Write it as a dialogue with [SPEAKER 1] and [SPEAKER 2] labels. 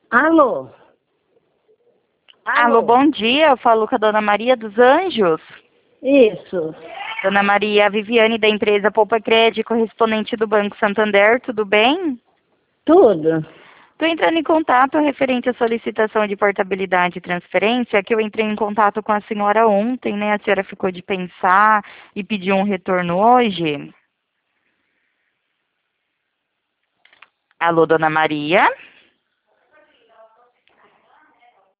[SPEAKER 1] Alô?
[SPEAKER 2] Alô, bom dia. Eu falo com a Dona Maria dos Anjos.
[SPEAKER 1] Isso.
[SPEAKER 2] Dona Maria, a Viviane da empresa Poupa Crédito, correspondente do Banco Santander, tudo bem?
[SPEAKER 1] Tudo.
[SPEAKER 2] Estou entrando em contato referente à solicitação de portabilidade e transferência, que eu entrei em contato com a senhora ontem, né? A senhora ficou de pensar e pediu um retorno hoje. Alô, Dona Maria?